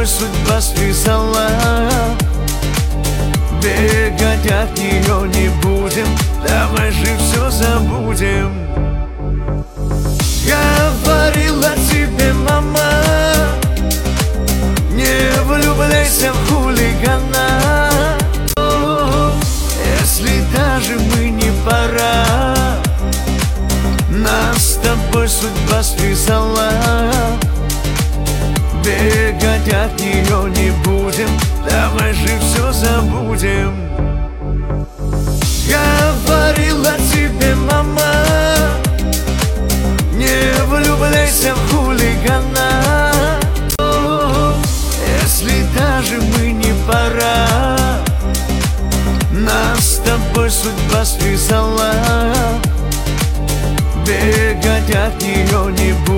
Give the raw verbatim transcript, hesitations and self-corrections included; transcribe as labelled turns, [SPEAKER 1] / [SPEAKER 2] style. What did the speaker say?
[SPEAKER 1] тобой судьба связала. Бегать от нее не будем, давай же все забудем. Говорила тебе мама, не влюбляйся в хулигана. Если даже мы не пара, нас с тобой судьба связала. Бегать от нее не будем, давай же все забудем. Говорила тебе мама, не влюбляйся в хулигана. Если даже мы не пара, нас с тобой судьба связала. Бегать от нее не будем.